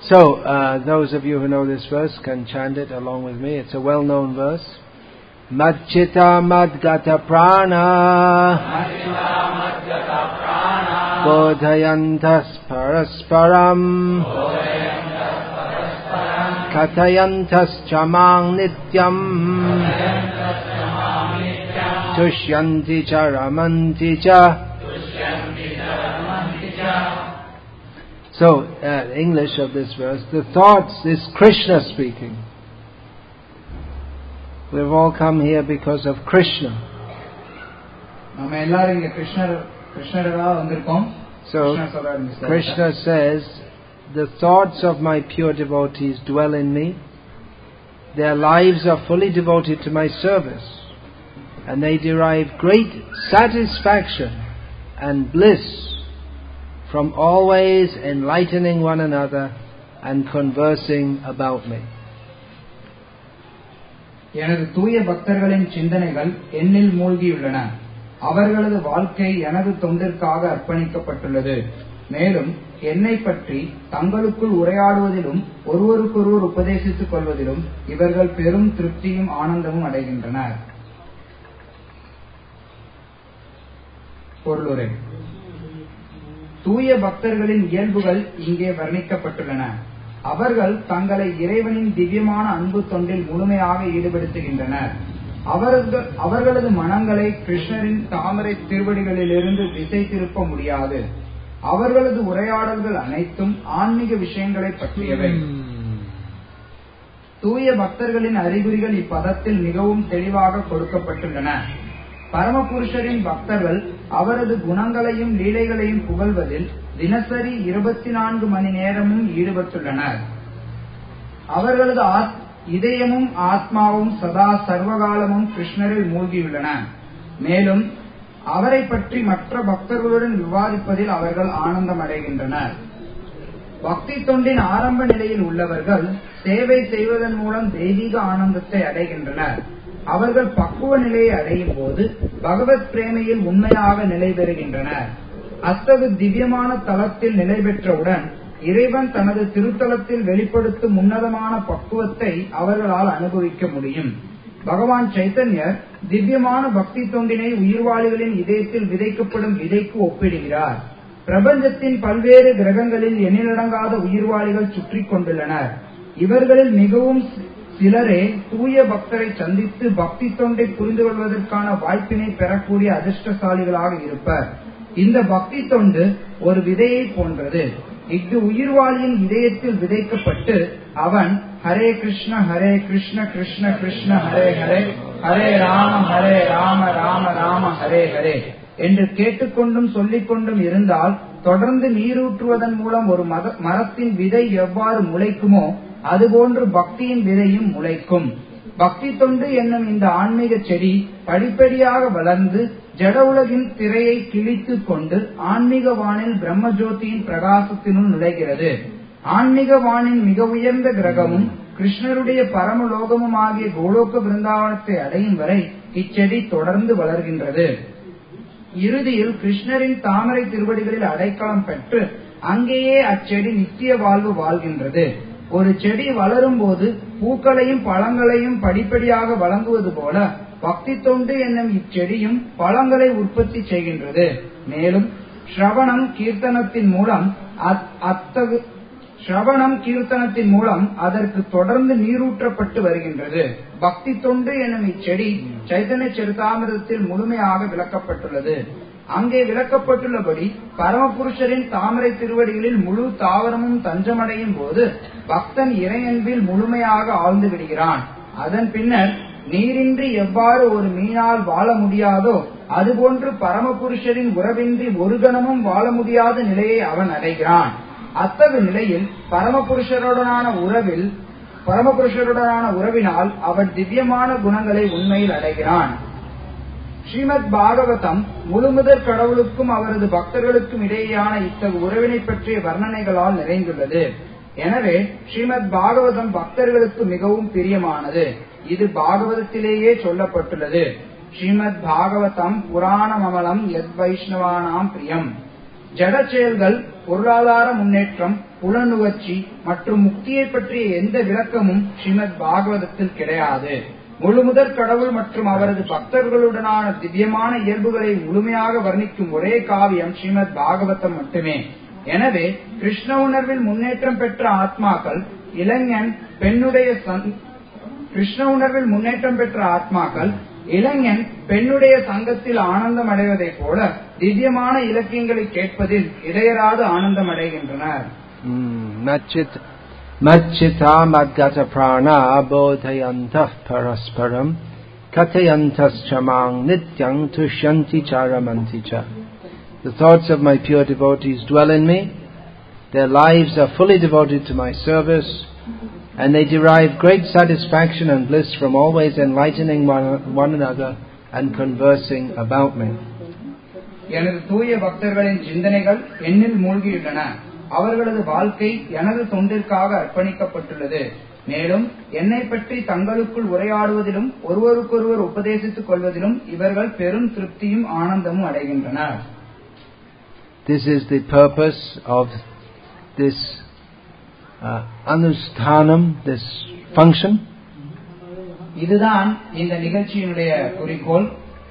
So, those of you who know this verse can chant it along with me. It's a well-known verse. Madchita madgata prana bodhayantas parasparam kathayantas chamang nityam tushyanti cha ramanti cha. So, English of this verse, the thoughts is Krishna speaking. We've all come here because of Krishna. So, Krishna says, the thoughts of my pure devotees dwell in me. Their lives are fully devoted to my service, and they derive great satisfaction and bliss from always enlightening one another and conversing about me. எனது தூய பக்தர்களின் சிந்தனைகள் என்னில் மூழ்கியுள்ளன. அவர்களது வாழ்க்கை எனது தொண்டிற்காக அர்ப்பணிக்கப்பட்டுள்ளது. மேலும் என்னை பற்றி தங்களுக்குள் உரையாடுவதிலும் ஒருவருக்கொருவர் உபதேசித்துக் கொள்வதிலும் இவர்கள் பெரும் திருப்தியும் ஆனந்தமும் அடைகின்றனர். பொருளுரை. தூய பக்தர்களின் இயல்புகள் இங்கே வர்ணிக்கப்பட்டுள்ளன. அவர்கள் தங்களை இறைவனின் திவ்யமான அன்பு தொண்டில் முழுமையாக ஈடுபடுத்துகின்றனர். அவர்களது மனங்களை கிருஷ்ணரின் தாமரை திருவடிகளிலிருந்து திசை திருப்ப முடியாது. அவர்களது உரையாடல்கள் அனைத்தும் ஆன்மீக விஷயங்களை பற்றியவை. தூய பக்தர்களின் அறிகுறிகள் இப்பதத்தில் மிகவும் தெளிவாக கொடுக்கப்பட்டுள்ளன. பரமபுருஷரின் பக்தர்கள் அவரது குணங்களையும் லீலைகளையும் புகழ்வதில் தினசரி 24 மணி நேரமும் ஈடுபட்டுள்ளனர். அவர்களது இதயமும் ஆத்மாவும் சதா சர்வகாலமும் கிருஷ்ணரில் மூழ்கியுள்ளன. மேலும் அவரை பற்றி மற்ற பக்தர்களுடன் விவாதிப்பதில் அவர்கள் ஆனந்தம் அடைகின்றனர். பக்தி தொண்டின் ஆரம்ப நிலையில் உள்ளவர்கள் சேவை செய்வதன் மூலம் தெய்வீக ஆனந்தத்தை அடைகின்றனர். அவர்கள் பக்குவ நிலையை அடையும் போது பகவத் பிரேமையில் உண்மையாக நிலை பெறுகின்றனர். அத்தகு திவ்யமான தலத்தில் நிலை பெற்றவுடன் இறைவன் தனது திருத்தலத்தில் வெளிப்படுத்தும் உன்னதமான பக்குவத்தை அவர்களால் அனுபவிக்க முடியும். பகவான் சைத்தன்யர் திவ்யமான பக்தி தொண்டினை உயிர்வாளிகளின் இதயத்தில் விதைக்கப்படும் விதைக்கு ஒப்பிடுகிறார். பிரபஞ்சத்தின் பல்வேறு கிரகங்களில் எண்ணிலடங்காத உயிர்வாளிகள் சுற்றி கொண்டுள்ளனர். இவர்களில் மிகவும் சிலரே தூய பக்தரை சந்தித்து பக்தி தொண்டை புரிந்து கொள்வதற்கான வாய்ப்பினை பெறக்கூடிய அதிர்ஷ்டசாலிகளாக இருப்பர். இந்த பக்தி தொண்டு ஒரு விதையை போன்றது. இது உயிர்வாளியின் இதயத்தில் விதைக்கப்பட்டு அவன் ஹரே கிருஷ்ண கிருஷ்ண கிருஷ்ண ஹரே ஹரே ஹரே ராம ராம ஹரே ஹரே என்று கேட்டுக்கொண்டும் சொல்லிக் கொண்டும் இருந்தால் தொடர்ந்து நீரூற்றுவதன் மூலம் ஒரு மரத்தின் விதை எவ்வாறு முளைக்குமோ அதுபோன்று பக்தியின் விதையும் முளைக்கும். பக்தி தொண்டு என்னும் இந்த ஆன்மீக செடி படிப்படியாக வளர்ந்து ஜட உலகின் திரையை கிழித்துக் கொண்டு ஆன்மீக வானில் பிரம்மஜோதியின் பிரகாசத்தினுள் நுழைகிறது. ஆன்மீக வானின் மிக உயர்ந்த கிரகமும் கிருஷ்ணருடைய பரமலோகமும் ஆகிய கோலோக பிருந்தாவனத்தை அடையும் வரை இச்செடி தொடர்ந்து வளர்கின்றது. இறுதியில் கிருஷ்ணரின் தாமரை திருவடிகளில் அடைக்கலம் பெற்று அங்கேயே அச்செடி நித்திய வாழ்வு வாழ்கின்றது. ஒரு செடி வளரும் போது பூக்களையும் பழங்களையும் படிப்படியாக வழங்குவது போல பக்தி தொண்டு என்னும் இச்செடியும் பழங்களை உற்பத்தி செய்கின்றது. மேலும் ஸ்ரவணம் கீர்த்தனத்தின் மூலம் அதற்கு தொடர்ந்து நீரூற்றப்பட்டு வருகின்றது. பக்தி தொண்டு என்னும் இச்செடி சைதன்ய சரிதாமிரதத்தில் முழுமையாக விளக்கப்பட்டுள்ளது. அங்கே விளக்கப்பட்டுள்ளபடி பரமபுருஷரின் தாமரை திருவடிகளில் முழு தாவரமும் தஞ்சமடையும் போது பக்தன் இறையன்பில் முழுமையாக ஆழ்ந்து விடுகிறான். அதன் பின்னர் நீரின்றி எவ்வாறு ஒரு மீனால் வாழ முடியாதோ அதுபோன்று பரமபுருஷரின் உறவின்றி ஒரு கணமும் வாழ முடியாத நிலையை அவன் அடைகிறான். அத்தகு நிலையில் பரமபுருஷருடனான உறவினால் அவன் திவ்யமான குணங்களை உண்மையில் அடைகிறான். ஸ்ரீமத் பாகவதம் முழுமுதற் கடவுளுக்கும் அவரது பக்தர்களுக்கும் இடையேயான இத்தகு உறவினை பற்றிய வர்ணனைகளால் நிறைந்துள்ளது. எனவே ஸ்ரீமத் பாகவதம் பக்தர்களுக்கு மிகவும் பிரியமானது. இது பாகவதத்திலேயே சொல்லப்பட்டுள்ளது. ஸ்ரீமத் பாகவதம் புராணமமலம் யத் வைஷ்ணவானாம் பிரியம். ஜட செயல்கள், பொருளாதார முன்னேற்றம், புலனுணர்ச்சி மற்றும் முக்தியை பற்றிய எந்த விளக்கமும் ஸ்ரீமத் பாகவதத்தில் கிடையாது. முழுமுதற் கடவுள் மற்றும் அவரது பக்தர்களுடனான திவ்யமான இயல்புகளை முழுமையாக வர்ணிக்கும் ஒரே காவியம் ஸ்ரீமத் பாகவதம் மட்டுமே. எனவே கிருஷ்ண உணர்வில் முன்னேற்றம் பெற்ற ஆத்மாக்கள் இளைஞன் பெண்ணுடைய சங்கத்தில் ஆனந்தம் அடைவதைப் போல திவ்யமான இலக்கியங்களை கேட்பதில் இடையராது ஆனந்தம் அடைகின்றனர். Machita madgata prana bodhayantah parasparam kathayantas chamang nityang tushyanti charamanti cha. The thoughts of my pure devotees dwell in me. Their lives are fully devoted to my service, and they derive great satisfaction and bliss from always enlightening one another and conversing about me. எனது தூய பக்தர்களின் சிந்தனைகள் என்னில் மூழ்கியுள்ளன. அவர்களது வாழ்க்கை எனது தொண்டிற்காக அர்ப்பணிக்கப்பட்டுள்ளது. மேலும் என்னை பற்றி தங்களுக்குள் உரையாடுவதிலும் ஒருவருக்கொருவர் உபதேசித்துக் கொள்வதிலும் இவர்கள் பெரும் திருப்தியும் ஆனந்தமும் அடைகின்றனர். This is the purpose of this anusthanam, this function. இதுதான் இந்த நிகழ்ச்சியினுடைய குறிக்கோள்.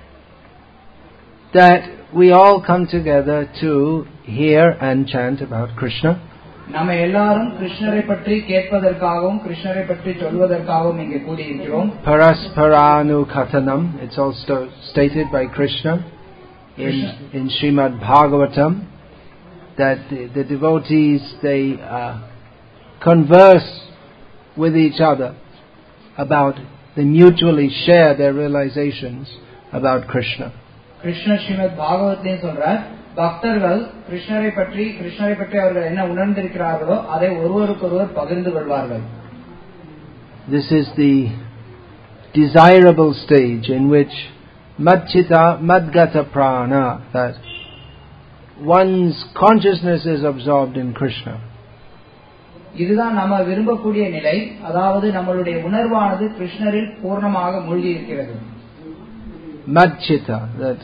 That we all come together to hear and chant about Krishna. நம்ம எல்லாரும் கிருஷ்ணரை பற்றி கேட்பதற்காகவும் கிருஷ்ணரை பற்றி சொல்வதற்காகவும் இங்கே கூடியிருக்கிறோம். Parasparanu kathanam, it's also stated by Krishna in Srimad Bhagavatam that the devotees, they converse with each other about, they mutually share their realizations about Krishna. Krishna Srimad பாகவத்திலே சொல்றார், பக்தர்கள் கிருஷ்ணரை பற்றி அவர்கள் என்ன உணர்ந்திருக்கிறார்களோ அதை ஒருவருக்கொருவர் பகிர்ந்து கொள்வார்கள். This is the desirable stage in which madchita madgata prana, that one's consciousness is absorbed in Krishna. இதுதான் நம்ம விரும்பக்கூடிய நிலை. அதாவது நம்மளுடைய உணர்வானது கிருஷ்ணரில் பூர்ணமாக மூழ்கி இருக்கிறது. Madchita, that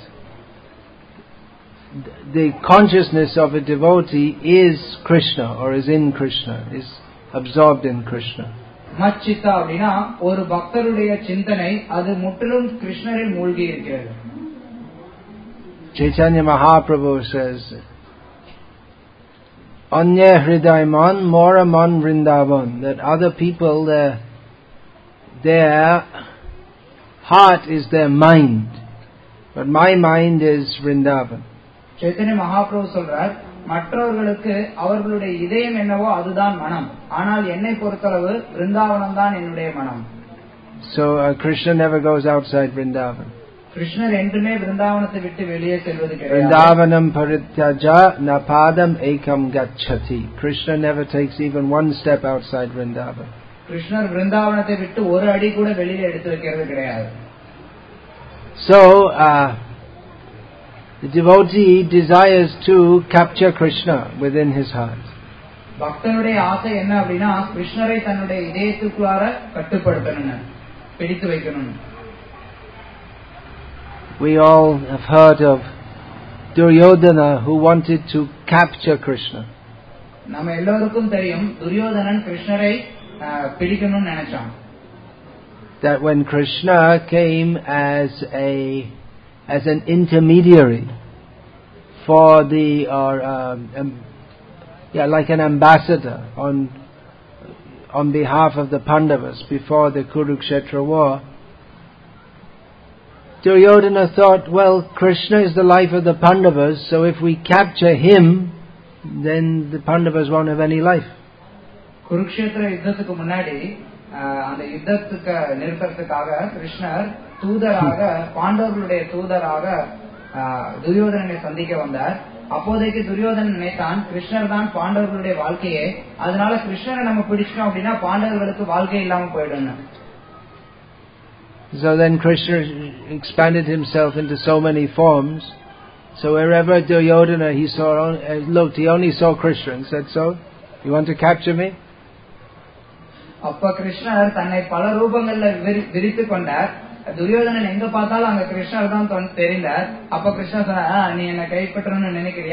the consciousness of a devotee is Krishna or is in Krishna, is absorbed in Krishna. மச்சித்தா அப்படின்னா ஒரு பக்தருடைய சிந்தனை அது முற்றிலும் கிருஷ்ணரில் மூழ்கி இருக்கிறது. Chaitanya Mahaprabhu says, Anya hridayman moraman vrindavan, that other people, their heart is their mind, but my mind is Vrindavan. Chaitanya Mahaprabhu சொல்றார், மற்றவர்களுக்கு அவர்களுடைய இதயம் என்னவோ அதுதான் மனம், ஆனால் என்னை பொறுத்தளவு விருந்தாவனம் தான் என்னுடைய மனம். So Krishna never goes outside Vrindavan. கிருஷ்ணர் என்றுமே விருந்தாவனத்தை விட்டு வெளியே செல்வது கிடையாது. Vrindavanam parityaja napadam ekam gacchati. Krishna never takes even one step outside Vrindavan. கிருஷ்ணர் விருந்தாவனத்தை விட்டு ஒரு அடி கூட வெளியே எடுத்து வைக்கிறது கிடையாது. So the devotee desires to capture Krishna within his heart. பக்தனுடைய ஆசை என்ன அப்படின்னா கிருஷ்ணரை தன்னுடைய இதயத்துக்குள்ளார கட்டுப்படுத்தணும், பிடித்து வைக்கணும். We all have heard of Duryodhana who wanted to capture Krishna. நம்ம எல்லாருக்கும் தெரியும் துரியோதனன் கிருஷ்ணரை பிடிக்கணும்னு நினைச்சான். That when Krishna came as an intermediary for like an ambassador on behalf of the Pandavas before the Kurukshetra war, Duryodhana thought, well, Krishna is the life of the Pandavas, so if we capture him, then the Pandavas won't have any life. Kurukshetra யுத்தத்துக்கு முன்னாடி அந்த யுத்தத்துக்கு நிறுத்தத்துக்காக கிருஷ்ணர் தூதராக, பாண்டவர்களுடைய தூதராக துரியோதனனை சந்திக்க வந்தார். அப்போதைக்கு துரியோதனன் நினைத்தான் கிருஷ்ணர் தான் பாண்டவர்களுடைய வாழ்க்கையே, அதனால கிருஷ்ணரை நம்ம பிடிச்சோம் அப்படின்னா பாண்டவர்களுக்கு வாழ்க்கை இல்லாம போயிடும். So then Krishna expanded himself into so many forms. So wherever Duryodhana he looked, he only saw Krishna and said, "So, you want to capture me?" அப்ப கிருஷ்ணர் தன்னை பல ரூபங்கள்ல விரித்து கொண்டார். துரியோதனன் எங்க பார்த்தாலும் அங்க கிருஷ்ணர் தான் தெரிந்தார். அப்ப கிருஷ்ணர் சொன்னார், நீ என்ன கைப்பற்றணும்னு நினைக்கிறியா?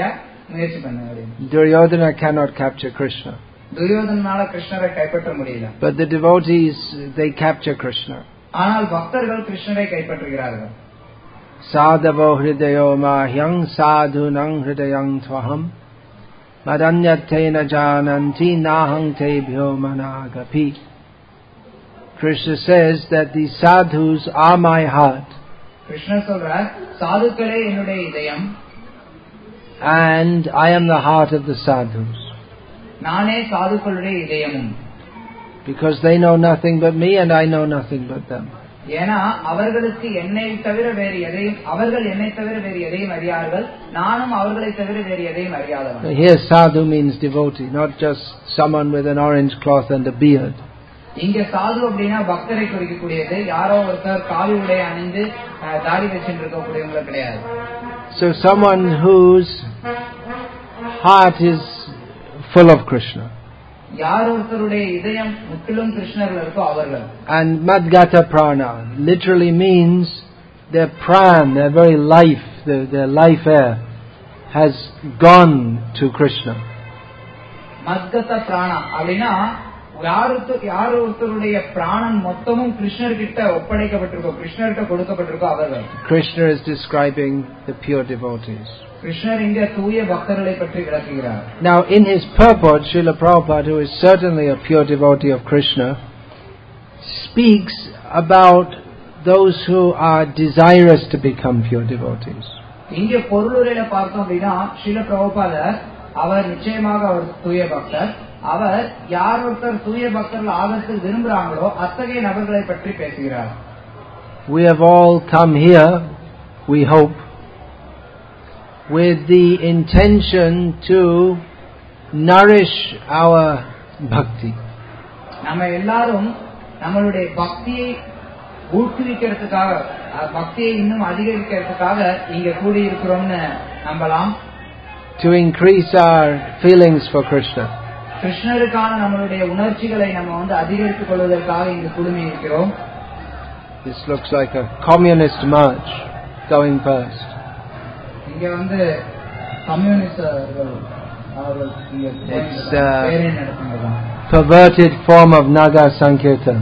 முயற்சி பண்ணு. Duryodhana cannot capture Krishna. துரியோதனால கிருஷ்ணரை கைப்பற்ற முடியல. But the devotees, they capture Krishna. ஆனால் பக்தர்கள் கிருஷ்ணரை கைப்பற்றுகிறார்கள். Sadhavo hridayo mahyam sadhunam hridayam tvaham madanyatena jananti naham tebhyo managapi. Krishna says that the sadhus are my heart. Krishna சொல்றார், சாதுக்களே என்னுடைய இதயம், and I am the heart of the sadhus. நானே சாதுக்களுடைய இதயமும். Because they know nothing but me and I know nothing but them. ஏனா அவர்களுக்கு என்னை தவிர வேறு எதையும், அவர்கள் என்னை தவிர வேறு எதையும் அறியார்கள், நானும் அவர்களை தவிர வேறு எதையும் அறியாதவன். Here sadhu means devotee, not just someone with an orange cloth and a beard. இங்க சாது அப்படினா பக்தரை குறிக்கக்கூடியது, யாரோ ஒருத்தர் காவி உடை அணிந்து தாடி வச்சிட்டு இருக்கக்கூடியவங்க கிடையாது. So someone whose heart is full of Krishna. யார் ஒருத்தருடைய இதயம் முற்றிலும் கிருஷ்ணர்ல இருக்கோ அவர்கள். And madgata prana literally means their pran, their very life, their life air has gone to Krishna. madgata prana அப்படினா யார் ஒருத்தருடைய பிராணன் மொத்தமும் கிருஷ்ணர் கிட்ட ஒப்படைக்கப்பட்டிருக்கோ, கிருஷ்ணர்கிட்ட கொடுக்கப்பட்டிருக்கோ அவர்கள். Krishna is describing the pure devotees. கிருஷ்ணர் இங்க தூய பக்தர்களை பற்றி விளக்குகிறார். Now in his purport, Srila Prabhupada, who is certainly a pure devotee of Krishna, speaks about those who are desirous to become pure devotees. இங்க பொருளுரையில பார்த்தோம் அப்படின்னா ஸ்ரீல பிரபுபாதர் அவர் நிச்சயமாக அவர் தூய பக்தர். அவர் யார் ஒருத்தர் தூய பக்தர்கள் ஆகத்துக்கு விரும்புகிறாங்களோ அத்தகைய நபர்களை பற்றி பேசுகிறார். We have all come here, we hope, with the intention to nourish our bhakti. நம்ம எல்லாரும் நம்மளுடைய பக்தியை ஊக்குவிக்கிறதுக்காக, பக்தியை இன்னும் அதிகரிக்கிறதுக்காக இங்க கூடி இருக்கிறோம்னு நம்பலாம். To increase our feelings for Krishna. கிருஷ்ணருக்கான நம்மளுடைய உணர்ச்சிகளை நம்ம அதிகரித்துக் கொள்வதற்காக இங்கு குழுமி இருக்கிறோம். This looks like a communist march going past. இங்க கம்யூனிஸ்டர்கள் அவர்கள் இங்க perverted form of Nagar Sankirtan.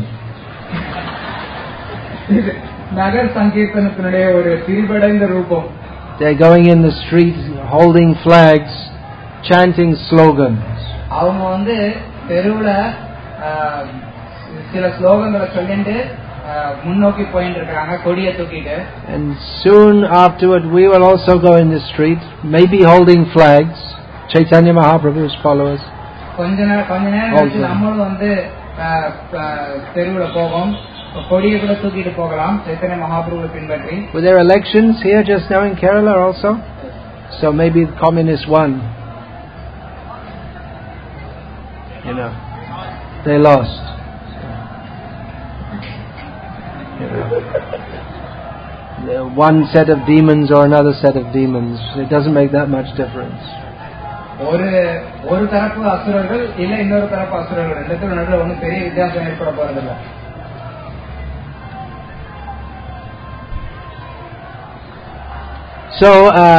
நகர் சங்கீர்த்தனத்தினுடைய ஒரு திரிபடைந்த ரூபம். They're going in the streets holding flags, chanting slogans. அவங்க தெருவுல சில ஸ்லோகங்களை சொல்லிட்டு முன்னோக்கி போயிட்டு இருக்காங்க கொடியை தூக்கிட்டு. And soon afterward we will also go in the street, maybe holding flags. Chaitanya Mahaprabhu's followers. கொஞ்ச நேரம் கழிச்சு நம்மளும் தெருவுல போவோம், கொடியை கூட தூக்கிட்டு போகலாம் சைத்தன்ய மகாபிரபுவை பின்பற்றி. Were there elections here just now in Kerala also? So maybe the communists won. You know, they lost. You know, one set of demons or another set of demons, it doesn't make that much difference. ஒரு தரப்பு அசுரர்கள் இல்ல இன்னொரு தரப்பு அசுரர்கள், ரெண்டுத்துக்கும் நடுவில் ஒன்றும் பெரிய வித்தியாசம் ஏற்பட போறதில்லை. So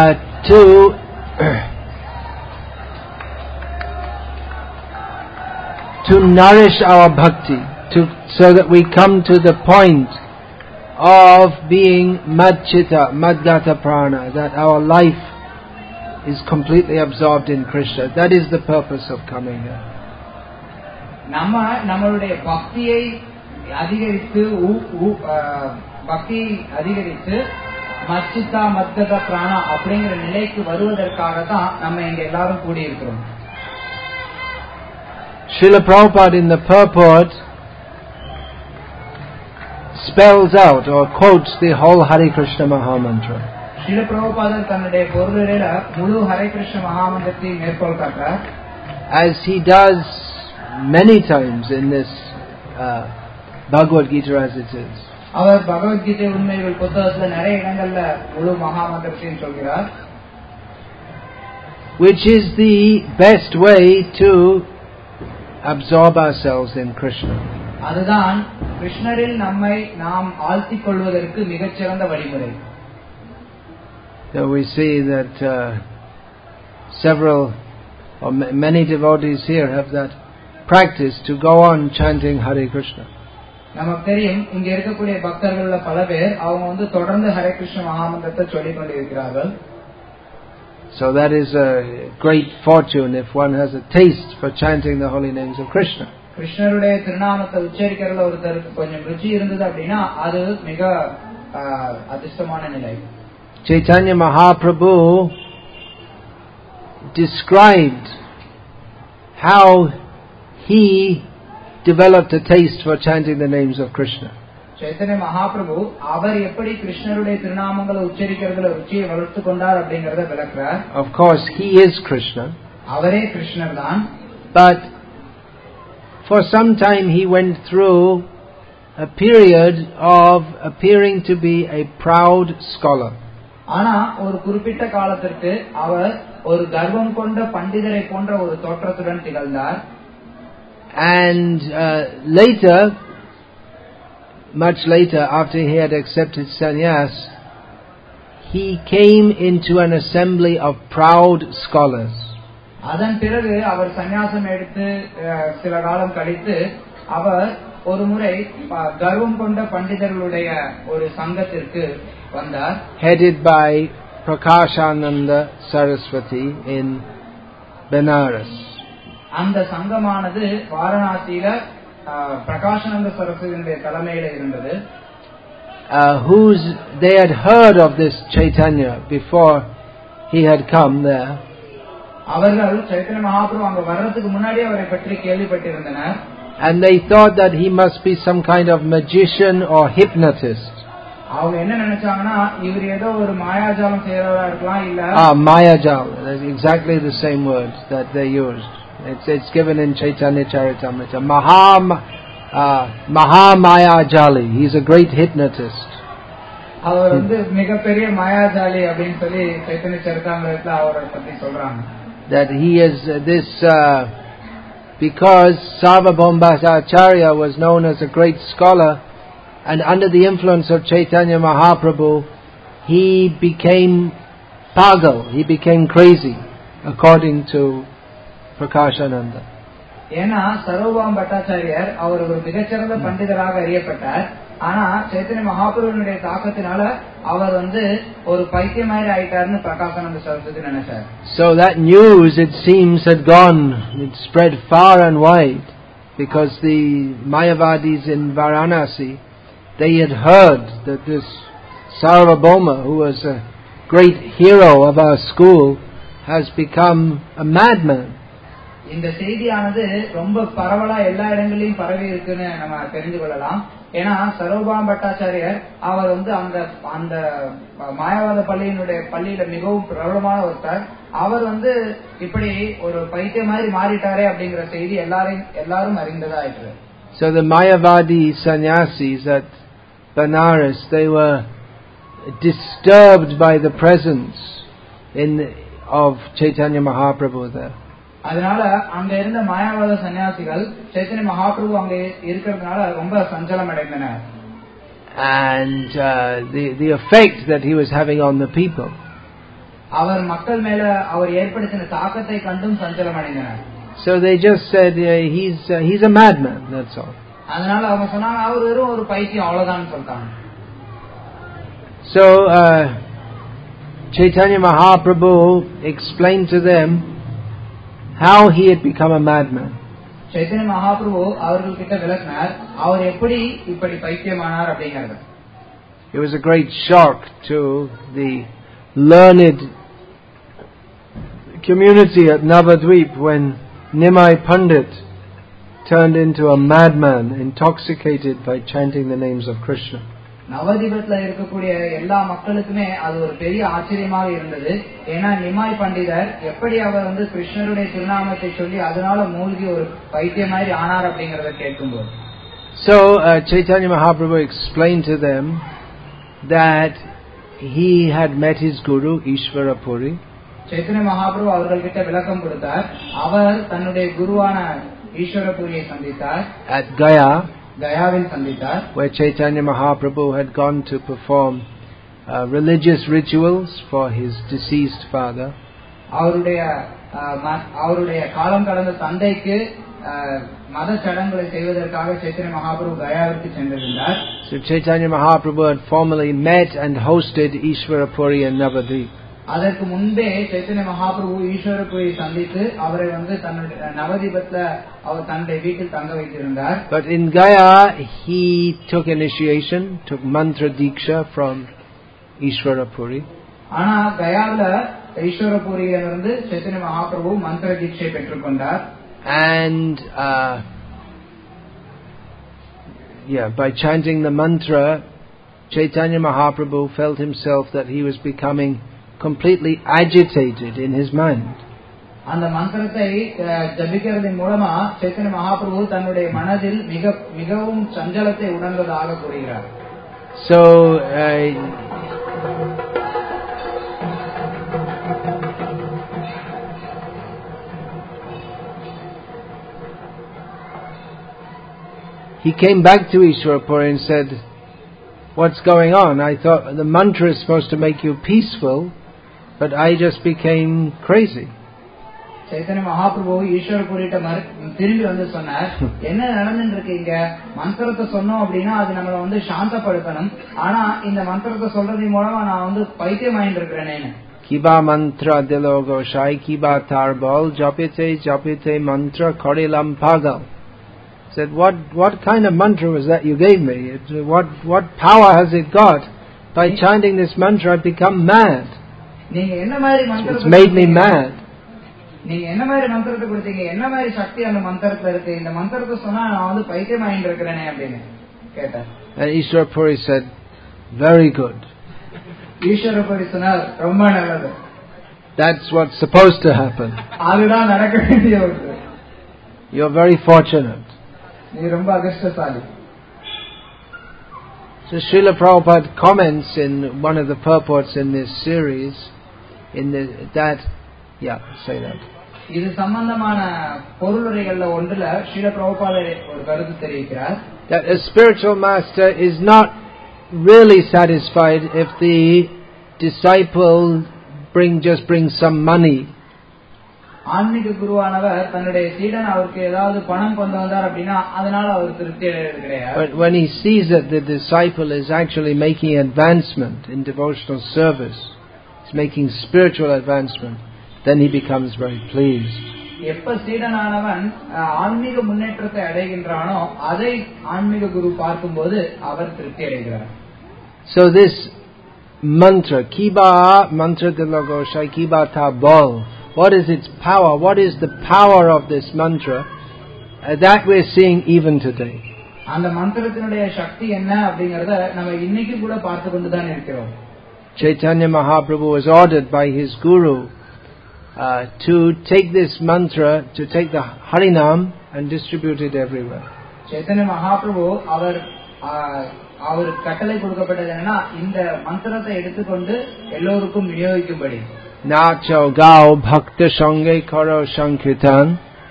to nourish our bhakti, so that we come to the point of being madchita, madgata prana, that our life is completely absorbed in Krishna. That is the purpose of coming here. நம்மளுடைய பக்தியை அதிகரித்து மச்சிதா மத்கத பிராணா அப்படிங்கிற நிலைக்கு வருவதற்காக தான் நம்ம இங்க எல்லாரும் கூடி இருக்கிறோம். Srila Prabhupada in the purport spells out or quotes the whole Hare Krishna Mahamantra. Srila பிரபுபாதர் தன்னுடைய பொருளுரையில முழு ஹரே கிருஷ்ண மகாமந்திரத்தை மேற்கோள் காட்டுறார். As he does many times in this Bhagavad Gita as it is. அவர் பகவத்கீதை உண்மைகள் புத்தகத்துல நிறைய இடங்கள்ல முழு மகாமந்திரத்தையும் சொல்கிறார். Which is the best way to absorb ourselves in Krishna. அதுதான் கிருஷ்ணரில் நம்மை நாம் ஆழ்த்திக் கொள்வதற்கு மிகச்சிறந்த வழிமுறை. So we see that several or many devotees here have that practice to go on chanting Hare Krishna. நமக்கு தெரியும் இங்க இருக்கக்கூடிய பக்தர்கள்ல பல பேர் அவங்க வந்து தொடர்ந்து ஹரே கிருஷ்ண மகாமந்திரத்தை சொல்லிக் கொண்டிருக்கிறார்கள். So that is a great fortune if one has a taste for chanting the holy names of Krishna. கிருஷ்ணருடைய திருநாமத்தை உச்சரிக்கிறதுல ஒருத்தருக்கு கொஞ்சம் ருச்சி இருந்தது அப்படின்னா அது மிக அதிர்ஷ்டமான நிலை. Chaitanya Mahaprabhu described how he developed a taste for chanting the names of Krishna. Chaitanya Mahaprabhu அவர் எப்படி கிருஷ்ணருடைய திருநாமங்களை உச்சரிக்கிறதுல ருச்சியை வளர்த்துக் கொண்டார் அப்படிங்கறத விளக்குறார். Of course he is Krishna. அவரே கிருஷ்ணர் தான். But for some time he went through a period of appearing to be a proud scholar. ஆனா ஒரு குறிப்பிட்ட காலத்திற்கு அவர் ஒரு கர்வம் கொண்ட பண்டிதரை போன்ற ஒரு தோற்றத்துடன் திகழ்ந்தார். And later, much later, after he had accepted sannyas, he came into an assembly of proud scholars. அதன் பிறகு அவர் சந்நியாசம் எடுத்து சில காலம் கழித்து அவர் ஒரு முறை கர்வம் கொண்ட பண்டிதர்களுடைய ஒரு சங்கத்திற்கு வந்தார். Headed by Prakashananda Saraswati in Benares. அந்த சங்கமானது வாரணாசியில பிரகாஷானந்த சரஸ்வதியுடைய தலைமையில இருந்தது. They had heard of this Chaitanya before he had come there. அவர்கள் சைத்தன்ய மகாபிரபு அங்க வர்றதுக்கு முன்னாடி அவரை பற்றி கேள்விப்பட்டிருந்தனர். And they thought that he must be some kind of magician or hypnotist. அவங்க என்ன நினைச்சாங்கன்னா இவர் ஏதோ ஒரு மாயாஜாலம் செய்யறவரா இருக்கலாம் இல்ல. Mayajal, that's exactly the same word that they used. It's given in Chaitanya Charitamrita. Mahamayajali. He's a great hypnotist. அவர் வந்து மிகப்பெரிய மாயாஜாலி அப்படின்னு சொல்லி சைத்தன்ய சரிதாமிரத்துல அவரை பத்தி சொல்றாங்க. That he is this because Sarvabhaumacharya was known as a great scholar, and under the influence of Chaitanya Mahaprabhu, he became pagal. He became crazy, according to Prakashananda. ஏன்னா சர்வபாம் பட்டாச்சாரியர் அவர் ஒரு மிகச்சிறந்த பண்டிதராக அறியப்பட்டார். ஆனா சைத்தன்ய மகாபிரபுவினுடைய தாக்கத்தினால அவர் வந்து ஒரு பைத்தியமாரி ஆயிட்டார்னு பிரகாசானந்த சரஸ்வதி நினைச்சார். So that news, it seems, had gone, it spread far and wide, because the Mayavadis in Varanasi, they had heard that this Sarvabhauma, who was a great hero of our school, has become a madman. இந்த செய்தியானது ரொம்ப பரவலா எல்லா இடங்களிலும் பரவி இருக்குன்னு நம்ம தெரிந்து கொள்ளலாம். ஏன்னா சர்வபாம் பட்டாச்சாரியர் அவர் வந்து அந்த மாயாவாத பள்ளியில மிகவும் பிரபலமான ஒருத்தர். அவர் வந்து இப்படி ஒரு பைத்திய மாதிரி மாறிட்டாரே அப்படிங்கிற செய்தி எல்லாரும் அறிந்ததாயிற்று. So the Mayavadi sannyasis at Benares, they were disturbed by the presence of Chaitanya Mahaprabhu there. அதனால அங்க இருந்த மாயாவாத சன்னியாசிகள் சைத்தன்ய மகாபிரபு அங்க இருக்கிறதுனால ரொம்ப சஞ்சலம் அடைந்தனர். And the effect that he was having on the people. அவர் மக்கள் மேல அவர் ஏற்படுத்தின தாக்கத்தை கண்டும் சஞ்சலம் அடைந்தனர். So they just said he's a madman, that's all. அதனால அவங்க சொன்னாங்க அவர் வெறும் ஒரு பைத்தியம் அவ்வளவுதான் சொல்றாங்க. So Chaitanya Mahaprabhu explained to them how he had become a madman. Chaitanya Mahaprabhu அவர்கள்கிட்ட விளக்கினார் அவர் எப்படி இப்படி பைத்தியமானார் அப்படிங்கறது. It was a great shock to the learned community at Navadvip when Nimai Pandit turned into a madman, intoxicated by chanting the names of Krishna. நவதீபத்துல இருக்கக்கூடிய எல்லா மக்களுக்குமே அது ஒரு பெரிய ஆச்சரியமாக இருந்தது. ஏன்னா நிமாய் பண்டிதர் எப்படி அவர் வந்து கிருஷ்ணருடைய திருநாமத்தை சொல்லி அதனால மூழ்கி ஒரு பைத்தியம் மாதிரி ஆனார் அப்படிங்கறத கேட்கும்போது. So Chaitanya Mahaprabhu explained to them that he had met his guru Ishvara Puri. Chaitanya Mahaprabhu அவர்கள்கிட்ட விளக்கம் கொடுத்தார். அவர் தன்னுடைய குருவான ஈஸ்வரபுரியை சந்தித்தார். At Gaya, where Chaitanya Mahaprabhu had gone to perform religious rituals for his deceased father. அவருடைய அவருடைய காலம் கடந்த தந்தைக்கு மத சடங்குகளை செய்வதற்காக சைத்தன்ய மகாபிரபு கயாவிற்கு சென்றிருந்தார். So Chaitanya Mahaprabhu had formally met and hosted Ishwarapuri in Navadvip. அதற்கு முன்பே சைத்தன்ய மகாபிரபு ஈஸ்வரபுரியை சந்தித்து அவரை தன்னுடைய நவதீபத்துல அவர் தன்னுடைய வீட்டில் தங்க வைத்திருந்தார். But in Gaya he took initiation, took mantra diksha from Ishwarapuri. ஆனா கயாவில ஈஸ்வரபுரியிலிருந்து சைத்தன்ய மகாபிரபு மந்திர தீட்சை பெற்றுக்கொண்டார். And by chanting the mantra, Chaitanya Mahaprabhu felt himself that he was becoming completely agitated in his mind. அந்த மந்திரத்தை ஜபிக்கிறதின் மூலமா சைத்தன்ய மகாபிரபு தன்னுடைய மனதில் மிகவும் சஞ்சலத்தை உணர்ந்ததாக கூறுகிறார். So he came back to Ishwarapuri and said, "What's going on? I thought the mantra is supposed to make you peaceful, but I just became crazy." Chaitanya Mahaprabhu ஈஸ்வரபுரிட்ட திரும்பி சொன்னார், என்ன நடந்துட்டு இருக்கீங்க? மந்திரத்தை சொன்னோம் அப்படின்னா அது நம்மளை சாந்தப்படுத்தணும். ஆனா இந்த மந்திரத்தை சொல்றதன் மூலமா நான் பைத்தியமாயிட்டு இருக்கிறேன்னு. Kiba mantra dilo goshai kiba tarbal japite mantra korilam pagal. Said, what kind of mantra was that you gave me? What power has it got? By chanting this mantra, I've become mad. It's made me mad. நீங்க என்ன மாதிரி மந்திரத்தை கொடுத்தீங்க? என்ன மாதிரி சக்தி அந்த மந்திரத்துல இருக்கு? இந்த மந்திரத்தை சொன்னா நான் பைத்தியமாயிட்டு இருக்கிறேனே அப்படின்னு கேட்டார். And Ishwarapuri said, "Very good." Eswarapuri சொன்னார், ரொம்ப நல்லது. That's what's supposed to happen. அதுதான் நடக்க வேண்டிய ஒன்று. You're very fortunate. நீ ரொம்ப அதிர்ஷ்டசாலி. So Srila Prabhupada comments in one of the purports in this series, say that. இது சம்பந்தமான பொருளுரைகள்ல ஒன்றுல ஸ்ரீல பிரபுபாதர் ஒரு கருத்து தெரிவிக்கிறார். That a spiritual master is not really satisfied if the disciple just brings some money. ஆன்மீக குருவானவர் தன்னுடைய சீடன் அவருக்கு ஏதாவது பணம் கொண்டு வந்தார் அப்படின்னா அதனால அவர் திருப்தி அடைகிறது கிடையாது. But when he sees that the disciple is actually making advancement in devotional service, is making spiritual advancement, then he becomes very pleased. எப்ப சீடனானவன் ஆன்மீக முன்னேற்றத்தை அடைகின்றானோ அதை ஆன்மீக குரு பார்க்கும்போது அவர் திருப்தி அடைகிறார். So this mantra, kiba mantra de logosha kiba ta bol, what is its power? What is the power of this mantra? That we're seeing even today. அந்த மந்திரத்தினுடைய சக்தி என்ன அப்படிங்கறத நம்ம இன்னைக்கு கூட பார்த்து கொண்டு தான் இருக்கிறோம். Chaitanya Mahaprabhu was ordered by his guru to take this mantra, to take the Harinam and distribute it everywhere. Chaitanya Mahaprabhu அவர் கட்டளை கொடுக்கப்பட்டது என்னன்னா இந்த மந்திரத்தை எடுத்துக்கொண்டு எல்லோருக்கும் விநியோகிக்கும்படி. Nacho gao bhakta sange karo sankirtan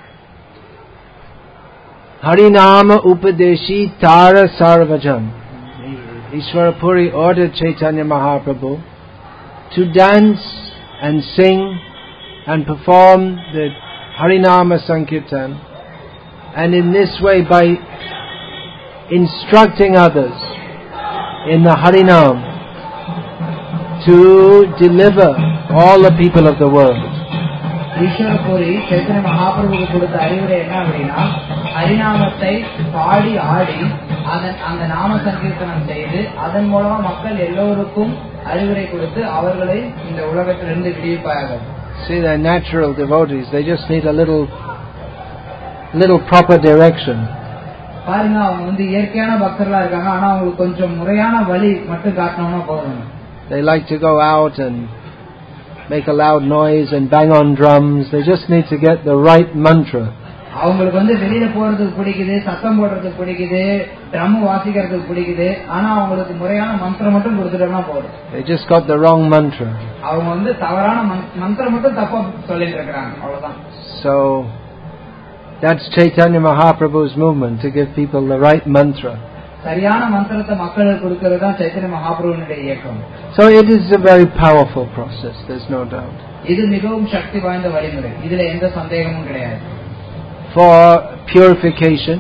Harinama upadeshi tara sarvajan. Ishwarapuri ordered Chaitanya Mahaprabhu to dance and sing and perform the Harinama Sankirtan, and in this way, by instructing others in the Harinam, to deliver all the people of the world. Eswarapuri Chaitanya மகாபிரபுக்கு கொடுத்த அறிவுரை என்ன அப்படின்னா, ஹரிநாமத்தை பாடி ஆடி அந்த நாம சங்கீர்த்தனம் செய்து அதன் மூலமா மக்கள் எல்லோருக்கும் அறிவுரை கொடுத்து அவர்களை இந்த உலகத்திலிருந்து விடுவிப்பார்கள். See, they're natural devotees. They just need a little proper direction. பாருங்க, அவங்க இயற்கையான பக்தர்களா இருக்காங்க. ஆனா அவங்களுக்கு கொஞ்சம் முறையான வழி மட்டும் காட்டணும்னா போதும். They like to go out and make a loud noise and bang on drums. They just need to get the right mantra. அவங்களுக்கு வெளியில போறதுக்கு பிடிக்குது, சத்தம் போடுறதுக்கு பிடிக்குது, ட்ரம் வாசிக்கிறதுக்கு பிடிக்குது. ஆனா அவங்களுக்கு முறையான மந்திரம் மட்டும் கொடுத்துட்டோம்னா போதும். They just got the wrong mantra. அவங்க தவறான மந்திரம் மட்டும் தப்பா சொல்லிட்டு இருக்காங்க, அவ்வளவுதான். So that's Chaitanya Mahaprabhu's movement, to give people the right mantra. சரியான மந்திரத்தை மக்களுக்கு கொடுக்கிறது தான் சைத்தன்ய மகாபிரபுவினுடைய இயக்கம். So it is a very powerful process, there's no doubt. இது மிகவும் சக்தி வாய்ந்த வழிமுறை, இதுல எந்த சந்தேகமும் கிடையாது. For purification,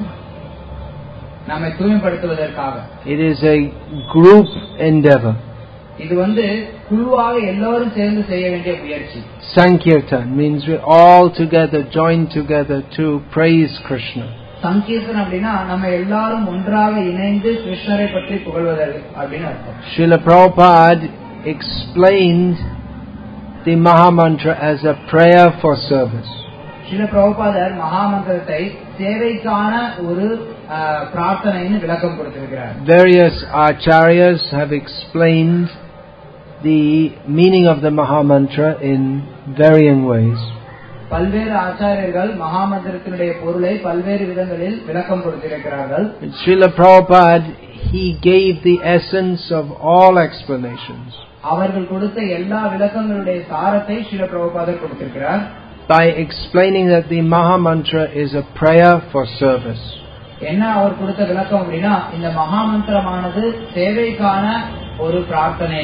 நம்மை தூய்மைப்படுத்துவதற்காக, it is a group endeavor. இது குழுவாக எல்லாரும் சேர்ந்து செய்ய வேண்டிய முயற்சி. Sankirtan means we all together join together to praise Krishna. சங்கீர்த்தனம் அப்படின்னா நம்ம எல்லாரும் ஒன்றாக இணைந்து கிருஷ்ணரை பற்றி புகழ்வது அப்படின்னு அர்த்தம். Srila Prabhupada explained the Mahamantra as a prayer for service. Srila பிரபுபாதர் மகாமந்திரத்தை சேவைக்கான ஒரு பிரார்த்தனைன்னு விளக்கம் கொடுத்திருக்கிறார். Various acharyas have explained the meaning of the Mahamantra in varying ways. பல்வேறு ஆச்சாரியர்கள் மகாமந்திரத்தினுடைய பொருளை பல்வேறு விதங்களில் விளக்கம் கொடுத்திருக்கிறார்கள். Srila Prabhupada, he gave the essence of all explanations. அவர்கள் கொடுத்த எல்லா விளக்கங்களுடைய சாரத்தை ஸ்ரீல பிரபுபாதர் கொடுத்திருக்கிறார். By explaining that the Mahamantra is a prayer for service. என்ன அவர் கொடுத்த விளக்கம் அப்படின்னா இந்த மகாமந்திரமானது சேவைக்கான ஒரு பிரார்த்தனை.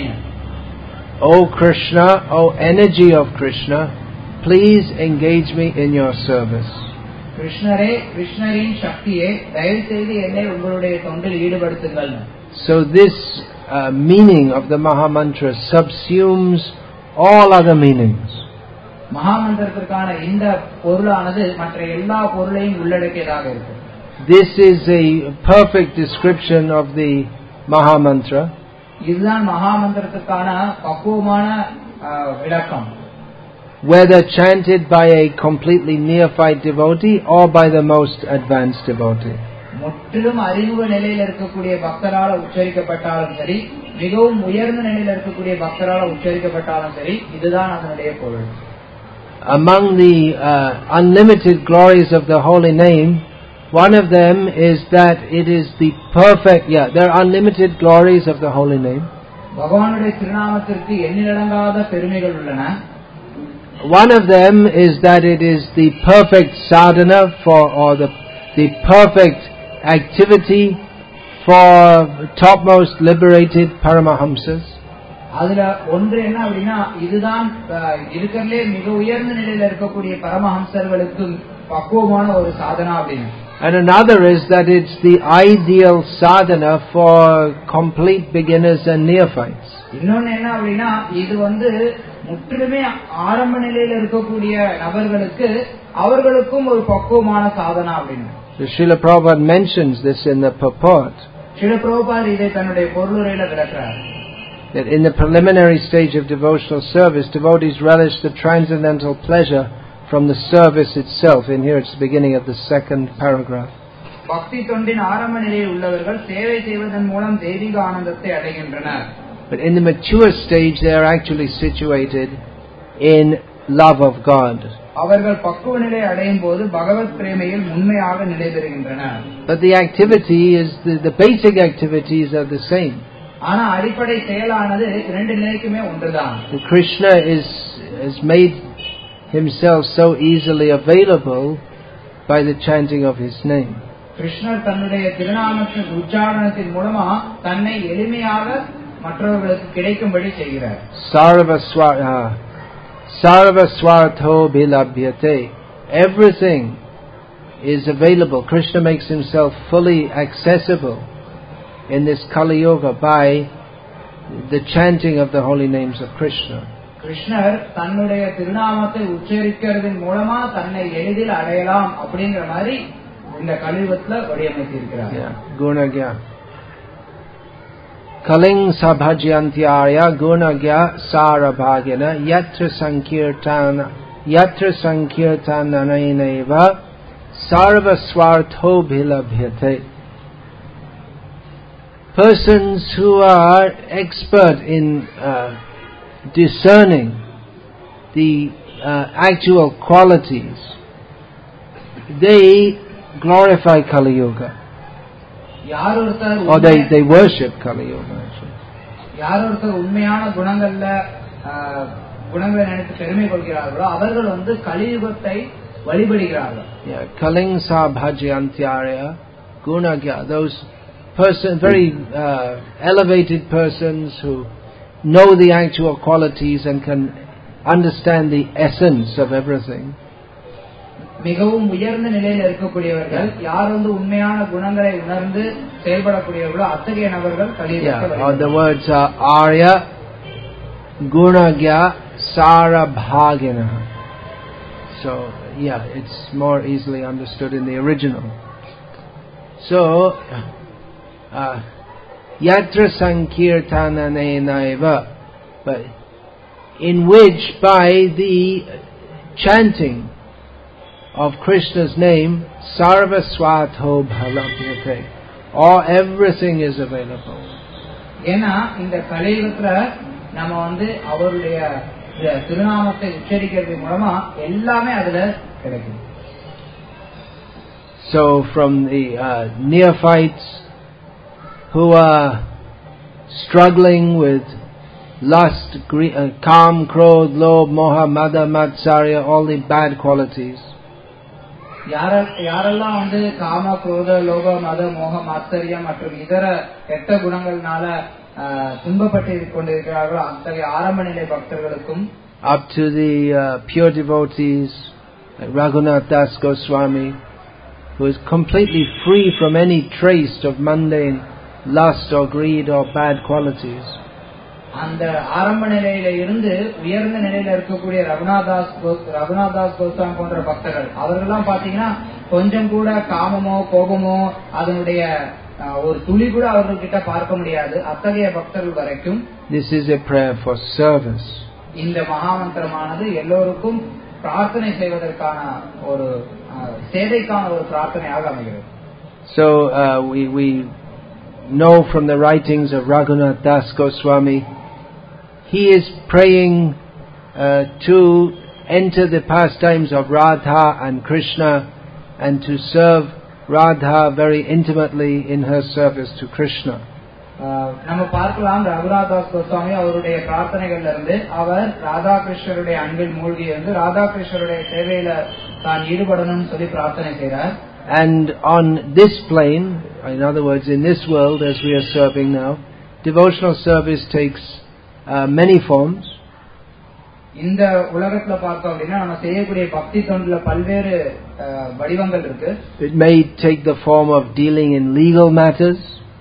O Krishna, O energy of Krishna, please engage me in your service. கிருஷ்ணரே, கிருஷ்ணரின் சக்தியே, தயவு செய்து என்னை உங்களுடைய தொண்டில் ஈடுபடுத்துங்கள். So this meaning of the Mahamantra subsumes all other meanings. மகாமந்திரத்திற்கான இந்த பொருளானது மற்ற எல்லா பொருளையும் உள்ளடக்கியதாக இருக்கு. This is a perfect description of the Mahamantra. இதுதான் மகாமந்திரத்திற்கான பக்குவமான விளக்கம். Whether chanted by a completely neophyte devotee or by the most advanced devotee. முற்றிலும் அறிமுக நிலையில் இருக்கக்கூடிய பக்தரால் உச்சரிக்கப்பட்டாலும் சரி, மிகவும் உயர்ந்த நிலையில் இருக்கக்கூடிய பக்தரால் உச்சரிக்கப்பட்டாலும் சரி, இதுதான் அதனுடைய பொருள். Among the unlimited glories of the holy name, one of them is that it is the perfect, there are unlimited glories of the holy name. பகவானுடைய திருநாமத்திற்கு எண்ணிலடங்காத பெருமைகள் உள்ளன. One of them is that it is the perfect sadhana or the perfect activity for topmost liberated Paramahamsas. அதுல ஒன்று என்ன அப்படின்னா இதுதான் இருக்கிறதுலே மிக உயர்ந்த நிலையில் இருக்கக்கூடிய பரமஹம்சர்களுக்கு பக்குவமான ஒரு சாதனா அப்படின்னு. And another is that it's the ideal sadhana for complete beginners and neophytes. இன்னொன்னு என்ன அப்படின்னா இது முற்றிலுமே ஆரம்ப நிலையில் இருக்கக்கூடிய நபர்களுக்கு அவர்களுக்கும் ஒரு பக்குவமான சாதனா அப்படின்னு. Srila Prabhupada mentions this in the purport. Srila பிரபுபாதர் இதை தன்னுடைய பொருளுரையில விளக்குறார். That in the preliminary stage of devotional service, devotees relish the transcendental pleasure from the service itself. And here it's the beginning of the second paragraph. பக்தி தொண்டின் ஆரம்ப நிலையில் உள்ளவர்கள் சேவை செய்வதன் மூலம் தெய்வீக ஆனந்தத்தை அடைகின்றனர். But in the mature stage, they are actually situated in love of God. அவர்கள் பக்குவ நிலை அடையும் போது பகவத் பிரேமையில் உண்மையாக நிலை பெறுகின்றனர். But the activity is the basic activities are the same. ஆனா அடிப்படை செயலானது இரண்டு நிலைக்குமே ஒன்றுதான். Krishna has made himself so easily available by the chanting of his name. கிருஷ்ணர் தன்னுடைய திருநாமத்தின் உச்சாரணத்தின் மூலமா தன்னை எளிமையாக மற்றவர்களுக்கு கிடைக்கும்படி செய்கிறார். Sarva swartho bilabhyate. Everything is available. Krishna makes himself fully accessible in this Kali Yuga by the chanting of the holy names of Krishna. கிருஷ்ணர் தன்னுடைய திருநாமத்தை உச்சரிக்கிறதன் மூலமா தன்னை எளிதில் அடையலாம் அப்படிங்கிற மாதிரி இந்த கலியுகத்துல வடிவமைத்திருக்கிறார். Gunagya Kaling sabhajyantyarya gunagya sarabhagena yatra sankirtananaiva sarva swartho bhilabhyate. Persons who are expert in discerning the actual qualities, they glorify Kali Yuga. Or they worship Kali Yuga actually. யார் ஒருத்தர் உண்மையான குணங்களை நினைத்து பெருமை கொள்கிறார்களோ அவர்கள் கலியுகத்தை வழிபடுகிறார்கள். Kaling sabhajyantyarya gunagya, those very elevated persons who know the actual qualities and can understand the essence of everything. மிகவும் உயர்ந்த நிலையில் இருக்கக்கூடியவர்கள் யார் வந்து உண்மையான குணங்களை உணர்ந்து செயல்படக்கூடியவர்களோ அத்தகைய நபர்கள் கலியுகத்தில். The words are Arya Gunagya Sarabhagina. So it's more easily understood in the original. So Yatra Sankirtananenaiva, but in which by the chanting of Krishna's name, Sarva Swato Bhalapyate, or everything is available. ஏன்னா இந்த கலியுகத்துல நம்ம வந்து அவருடைய திருநாமத்தை உச்சரிக்கிறது மூலமா எல்லாமே அதுல கிடைக்கும். So from the neophytes who are struggling with lust, kam, krodh, lobh, moha, mada, matsarya, all the bad qualities, யாரெல்லாம் வந்து காம, குரோத, லோப, மத, மோக, மாத்சரியம் மற்றும் இதர கெட்ட குணங்கள்னால துன்பப்பட்டு கொண்டிருக்கிறார்களோ அத்தகைய ஆரம்ப நிலை பக்தர்களுக்கும், up to the pure devotees like Raghunath Das Goswami, who is completely free from any trace of mundane lust or greed or bad qualities. அந்த ஆரம்ப நிலையில இருந்து உயர்ந்த நிலையில இருக்கக்கூடிய ரகுநாத் தாஸ் கோஸ்வாமி போன்ற பக்தர்கள் அவர்கள்லாம் பாத்தீங்கன்னா கொஞ்சம் கூட காமமோ கோபமோ அதனுடைய ஒரு துளி கூட அவர்கள்கிட்ட பார்க்க முடியாது. அத்தகைய பக்தர்கள் வரைக்கும் This is a prayer for service. இந்த மகாமந்திரமானது எல்லோருக்கும் பிரார்த்தனை செய்வதற்கான ஒரு சேவைக்கான ஒரு பிரார்த்தனையாக அமைகிறது. So we know from the writings of Raghunath Das Goswami, he is praying to enter the pastimes of Radha and Krishna and to serve Radha very intimately in her service to Krishna. நம்ம பார்க்கலாம் ரகுநாத் தாஸ் கோஸ்வாமி அவருடைய பிரார்த்தனைகள்ல இருந்து அவர் ராதா கிருஷ்ணருடைய அன்பில் மூழ்கி இருந்து ராதா கிருஷ்ணருடைய சேவையில தான் ஈடுபடணும்னு சொல்லி பிரார்த்தனை செய்றார். And on this plane, in other words, in this world as we are serving now, devotional service takes many forms. இந்த உலகத்துல பார்த்தோம் அப்படின்னா நம்ம செய்யக்கூடிய பக்தி தொண்டுல பல்வேறு வடிவங்கள் இருக்கு. It may take the form of dealing in legal matters.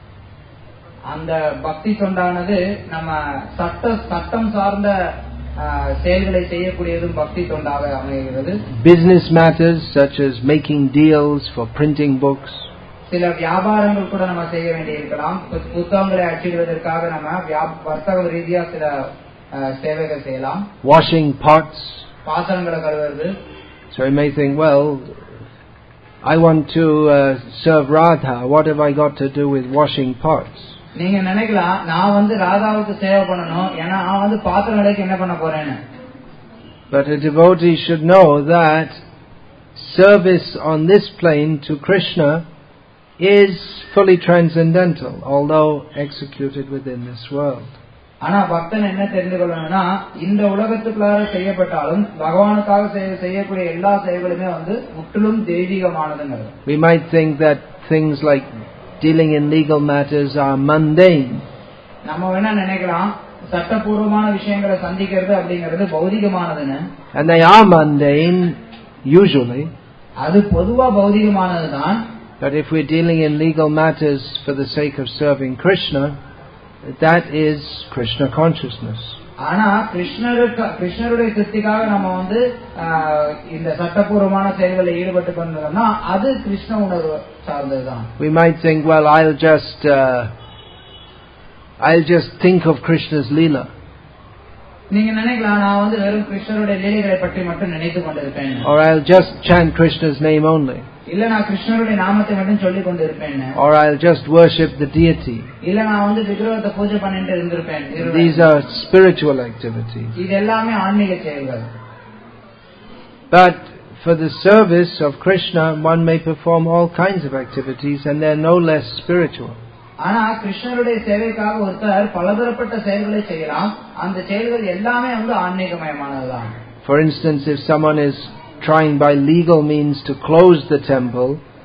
அந்த பக்தி தொண்டானது நம்ம சட்டம் சார்ந்த செயல்களை செய்யக்கூடியதும் பக்தி தொண்டாக அமைகிறது. Business matters such as making deals for printing books. சில வியாபாரங்கள் கூட நம்ம செய்ய வேண்டியிருக்கலாம். புத்தகங்களை அச்சிடுவதற்காக நம்ம வர்த்தக ரீதியா சில சேவைகள் செய்யலாம். Washing pots. பாத்திரங்களை கழுவுறது. So you may think, well, I want to serve Radha. What have I got to do with washing pots? நீங்க நினைக்கலாம் நான் வந்து ராதாவுக்கு சேவை பண்ணணும் ஏன்னா நான் வந்து பாத்திரங்களுக்கு என்ன பண்ண போறேன்னு. But a devotee should know that service on this plane to Krishna is fully transcendental, although executed within this world. ஆனா பக்தன் என்ன தெரிந்து கொள்ளணும்னா இந்த உலகத்துக்குள்ளார செய்யப்பட்டாலும் பகவானுக்காக செய்யக்கூடிய எல்லா செயல்களுமே வந்து முற்றிலும் தெய்வீகமானதுங்கிறது. We might think that things like dealing in legal matters are mundane. நம்ம வேணா நினைக்கலாம் சட்டபூர்வமான விஷயங்களை சந்திக்கிறது அப்படிங்கிறது பௌதிகமானதுன்னு. And they are mundane usually. அது பொதுவா பௌதிகமானதுதான். But if we're dealing in legal matters for the sake of serving Krishna, that is Krishna consciousness. ஆனா கிருஷ்ணருடைய சித்திக்காக நம்ம வந்து இந்த சட்டபூர்வமான செயல்களில் ஈடுபட்டு கொண்டோம்னா அது கிருஷ்ண உணர்வு சார்ந்ததுதான். We might think, well, I'll just think of Krishna's Leela. நீங்க நினைக்கலாம் நான் வந்து வெறும் கிருஷ்ணருடைய லீலைகளை பற்றி மட்டும் நினைத்து கொண்டிருப்பேன். Or I'll just chant Krishna's name only. இல்ல நான் கிருஷ்ணருடைய நாமத்தை மட்டும் சொல்லிக் கொண்டிருப்பேன். Or I'll just worship the deity. இல்ல நான் வந்து விக்கிரகத்தை பூஜை பண்ணிட்டு இருந்திருப்பேன். These are spiritual activities. இது எல்லாமே ஆன்மீக செயல்கள். But for the service of Krishna, one may perform all kinds of activities and they're no less spiritual. ஆனா கிருஷ்ணருடைய சேவைக்காக ஒருத்தர் பலதரப்பட்ட செயல்களை செய்யலாம். அந்த செயல்கள் எல்லாமே வந்து ஆன்மீகமயமானதுதான். For instance, if someone is trying by legal means to close the temple,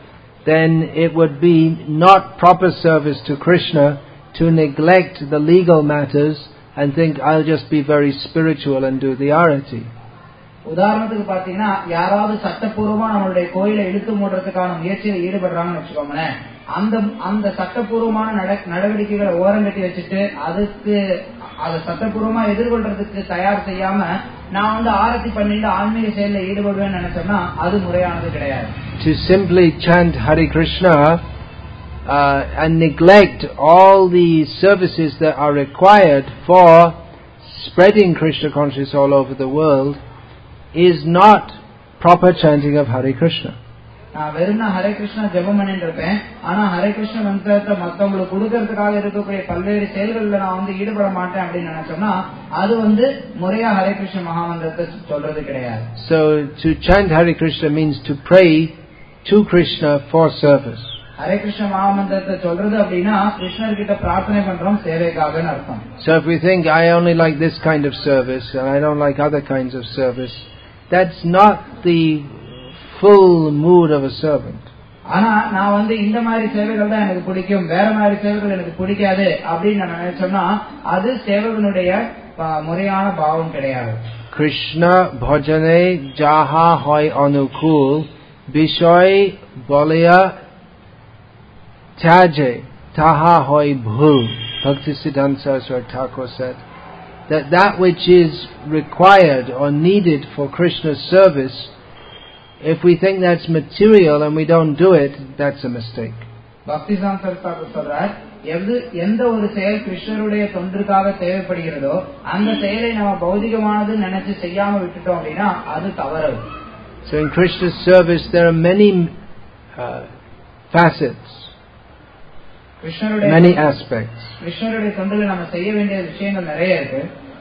then it would be not proper service to Krishna to neglect the legal matters and think I'll just be very spiritual and do the arati. உதாரணத்துக்கு பாத்தீங்கன்னா யாராவது சட்டப்பூர்வமா நம்மளுடைய கோயிலை இழுத்து மூடுறதுக்கான முயற்சியில் ஈடுபடுறாங்கன்னு வச்சுக்கோங்களேன். அந்த சட்டப்பூர்வமான நடவடிக்கைகளை ஓரங்கட்டி வச்சுட்டு அதுக்கு அதை சட்டப்பூர்வமா எதிர்கொள்றதுக்கு தயார் செய்யாம நான் ஆரத்தி பண்ணிட்டு ஆன்மீக செயல்ல ஈடுபடுவேன்னு நினைச்சோம்னா அது முறையானது கிடையாது. To simply chant Hare Krishna and neglect all the services that are required for spreading Krishna consciousness all over the world is not proper chanting of Hare Krishna. நான் வெறும் ஹரே கிருஷ்ணா ஜெபம் பண்ணிட்டு இருப்பேன். ஆனா ஹரே கிருஷ்ண மந்திரத்தை மத்தவங்களுக்கு கொடுக்கறதுக்காக இருக்கக்கூடிய பல்வேறு செயல்கள்ல நான் ஈடுபட மாட்டேன் அப்படின்னு நினைச்சோம்னா அது முறையா ஹரே கிருஷ்ண மகாமந்திரத்தை சொல்றது கிடையாது. So to chant Hare Krishna means to pray to Krishna for service. Hare Krishna மகாமந்திரத்தை சொல்றது அப்படின்னா கிருஷ்ணர் கிட்ட பிரார்த்தனை பண்றோம் சேவைக்காகன்னு அர்த்தம். So if we think I only like this kind of service and I don't like other kinds of service, that's not the full mood of a servant. ஆனா நான் இந்த மாதிரி சேவைகள் தான் எனக்கு பிடிக்கும், வேற மாதிரி சேவைகள் எனக்கு பிடிக்காது அப்படின்னு நான் நினைச்சோம்னா அது சேவகனுடைய முறையான பாவம் கிடையாது. Krishna bhajane jaha hoy anukul bishoy bolya tyaje taha hoy bhul. Bhaktisiddhanta Saraswati Thakur said that which is required or needed for Krishna's service, if we think that's material and we don't do it, that's a mistake. Bhaktisiddhanta Saraswati Thakur சொல்றார், எந்த ஒரு செயல் கிருஷ்ணருடைய தொண்டுக்காக தேவைப்படுகிறதோ அந்த செயலை நம்ம பௌதிகமானது நினைச்சு செய்யாம விட்டுட்டோம் அப்படின்னா அது தவறு. So in Krishna's service there are many facets, many aspects. கிருஷ்ணருடைய தொண்டுல நம்ம செய்ய வேண்டிய விஷயங்கள் நிறைய இருக்கு.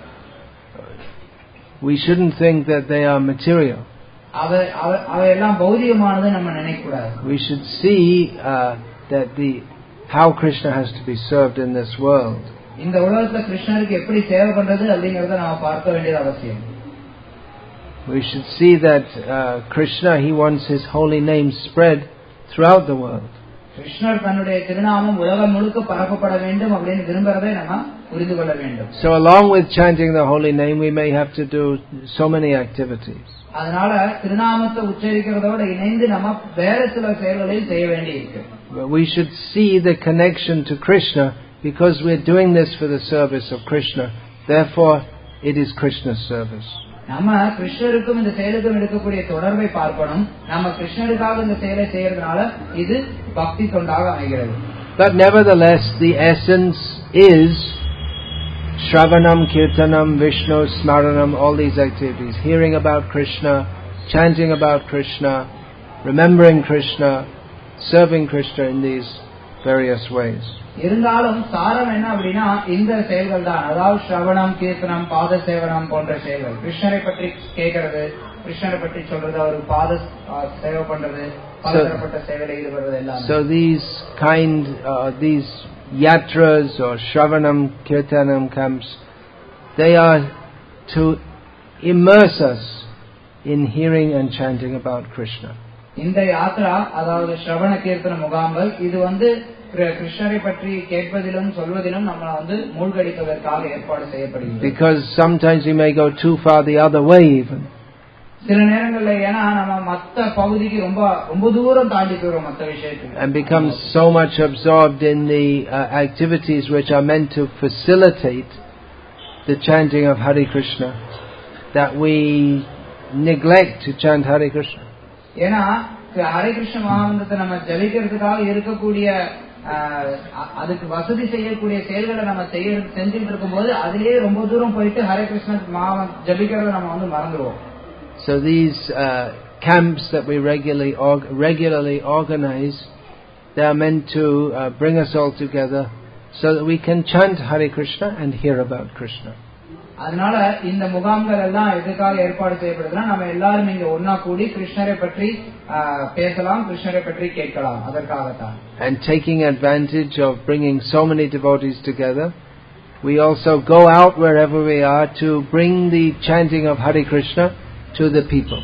We shouldn't think that they are material. அவையெல்லாம் பௌதிகமானது நம்ம நினைக்க கூடாது. We should see that how Krishna has to be served in this world. இந்த உலகத்துல கிருஷ்ணருக்கு எப்படி சேவை பண்றது அப்படிங்கறத நாம பார்க்க வேண்டியது அவசியம். We should see that Krishna, he wants his holy name spread throughout the world. கிருஷ்ணர் தன்னுடைய திருநாமம் உலகம் முழுக்க பரப்பப்பட வேண்டும் அப்படின்னு விரும்புறதை நம்ம புரிந்து கொள்ள வேண்டும். So along with chanting the holy name we may have to do so many activities. அதனால திருநாமத்தை உச்சரிக்கிறதோட இணைந்து நம்ம வேற சில செயல்களை செய்ய வேண்டியிருக்கு. We should see the connection to Krishna because we are doing this for the service of Krishna. Therefore it is Krishna's service. நம்ம கிருஷ்ணருக்கும் இந்த செயலுக்கும் இருக்கக்கூடிய தொடர்பை பார்க்கணும். நம்ம கிருஷ்ணருக்காக இந்த செயலை செய்யறதுனால இது பக்தி தொண்டாக அமைகிறது. But nevertheless the essence is Shravanam, Kirtanam, Vishnu, Smaranam, all these activities. Hearing about Krishna, chanting about Krishna, remembering Krishna, serving Krishna in these various ways. இருந்தாலும் சாரம் என்ன அப்படின்னா இந்த செயல்கள் தான். அதாவது ஸ்ரவணம், கீர்த்தனம், பாத சேவனம் போன்ற செயல்கள். கிருஷ்ணரை பற்றி கேட்கறது, கிருஷ்ணரை பற்றி சொல்றது, அவர் பாத சேவை பண்றது, பலதரப்பட்ட சேவையில் ஈடுபடுறது எல்லாம். So these yatras or Shravanam, Kirtanam camps, they are to immerse us in hearing and chanting about Krishna. இந்த யாத்ரா அதாவது ஸ்ரவண கீர்த்தன முகாம்கள் இது கிருஷ்ணரை பற்றி கேட்பதிலும் சொல்வதிலும் நம்ம மூழ்கடிப்பதற்காக ஏற்பாடு செய்யப்படுகிறது. Because sometimes we may go too far the other way even. சில நேரங்கள்ல ஏன்னா நம்ம மத்த பகுதிக்கு ரொம்ப தூரம் தாண்டி போறோம் மத்த விஷயத்துக்கு. And become so much absorbed in the activities which are meant to facilitate the chanting of Hare Krishna that we neglect to chant Hare Krishna. ஏன்னா ஹரே கிருஷ்ண மகாமந்திரத்தை நம்ம ஜபிக்கிறதுக்காக இருக்கக்கூடிய அதுக்கு வசதி செய்யக்கூடிய செயல்களை நம்ம செஞ்சுட்டு இருக்கும்போது அதிலேயே ரொம்ப தூரம் போயிட்டு ஹரே கிருஷ்ண மகாமந்திரம் ஜபிக்கிறத நம்ம மறந்துடுவோம். So these camps that we regularly organize, they are meant to bring us all together so that we can chant Hare Krishna and hear about Krishna. அதனால இந்த முகாம்கள் எல்லாம் எதுக்காக ஏற்பாடு செய்யப்படுதுன்னா நம்ம எல்லாரும் இங்க ஒன்னா கூடி கிருஷ்ணரை பற்றி பேசலாம், கிருஷ்ணரை பற்றி கேட்கலாம், அதற்காகத்தான். And taking advantage of bringing so many devotees together, we also go out wherever we are to bring the chanting of Hare Krishna to the people.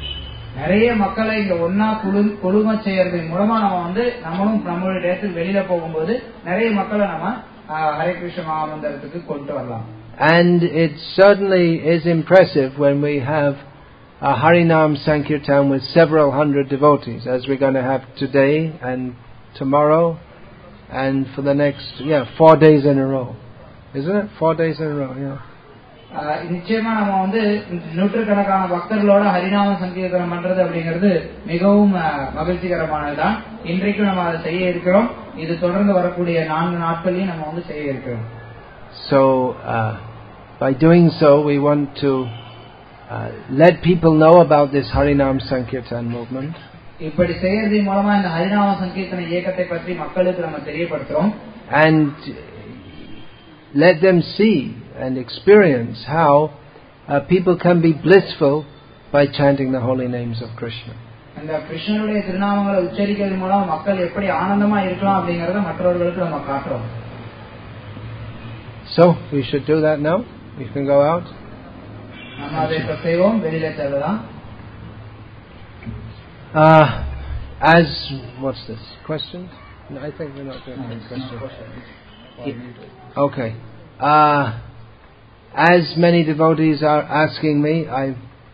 நிறைய மக்களை இங்க ஒன்னா குழும செய்யறது மூலமா நம்ம வந்து நம்மளும் நம்மளுடைய இடத்துல வெளியில போகும்போது நிறைய மக்களை நம்ம ஹரே கிருஷ்ண மகாமந்திரத்துக்கு கொண்டு வரலாம். And it certainly is impressive when we have a Harinam Sankirtan with several hundred devotees, as we're going to have today and tomorrow and for the next 4 days in a row. Isn't it? 4 days in a row, yeah. நிச்சயமா நம்ம வந்து நூற்றுக்கணக்கான பக்தர்களோட ஹரிநாம சங்கீர்த்தனம் பண்றது அப்படிங்கிறது மிகவும் மகிழ்ச்சிகரமானதுதான். இன்றைக்கு நம்ம அதை செய்ய இருக்கிறோம். இது தொடர்ந்து வரக்கூடிய 4 நாட்களையும் நம்ம வந்து செய்ய இருக்கிறோம். So by doing so we want to let people know about this Harinam Sankirtan movement. இப்படி செய்யறதன் மூலமா இந்த ஹரிநாம சங்கீர்த்தன இயக்கத்தை பற்றி மக்களுக்கு நம்ம தெரியப்படுத்துறோம். And let them see and experience how people can be blissful by chanting the holy names of Krishna. அந்த கிருஷ்ணனுடைய திருநாமங்களை உச்சரிக்கிறது மூலம் மக்கள் எப்படி ஆனந்தமா இருக்கலாம் அப்படிங்கறத மற்றவர்களுக்கு நம்ம காட்டுறோம். So we should do that now. We can go out. நம்ம அதை செய்வோம், வெளியில செல்லலாம். As what's this question? No, I think we're not doing any questions. Okay. As many devotees are asking me, I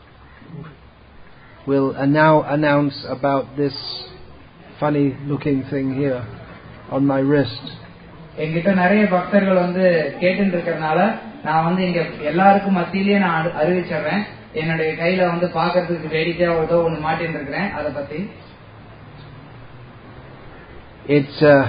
will now announce about this funny looking thing here on my wrist. என்கிட்ட நிறைய பக்தர்கள் வந்து கேட்டுட்டு இருக்கறனால நான் வந்து இங்க எல்லாருக்கும் மத்தியிலேயே நான் அறிவிச்சறேன். என்னுடைய கையில வந்து பார்க்கிறதுக்கு வேடிக்கையா ஏதோ ஒன்னு மாட்டிட்டு இருக்கேன். அத பத்தி It's a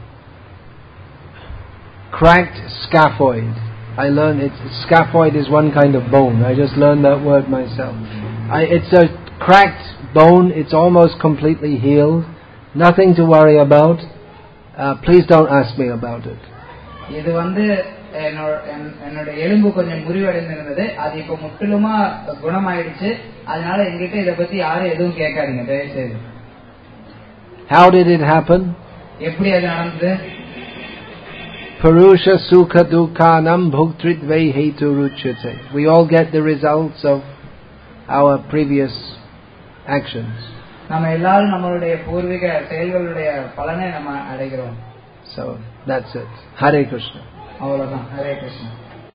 cracked scaphoid. I learned scaphoid is one kind of bone. I just learned that word myself. It's a cracked bone. It's almost completely healed. Nothing to worry about. Please don't ask me about it. இது வந்து என்னோட எலும்பு கொஞ்சம் முறிவடைந்திருந்தது. அது இப்ப முற்றிலுமா குணமாயிடுச்சு. அதனால என்கிட்ட இத பத்தி யாரும் எதுவும் கேட்காதீங்க தயவு செய்து. How did it happen? எப்படி அது நடந்தது? Purusha sukha dukhanam bhuktridve hetu ruchyate. We all get the results of our previous actions. நம்ம எல்லாரும் நம்மளுடைய பூர்வீக செயல்களுடைய பலனை நம்ம அடைகிறோம். So that's it. Hare Krishna. அவ்வளவுதான். ஹரே கிருஷ்ணா.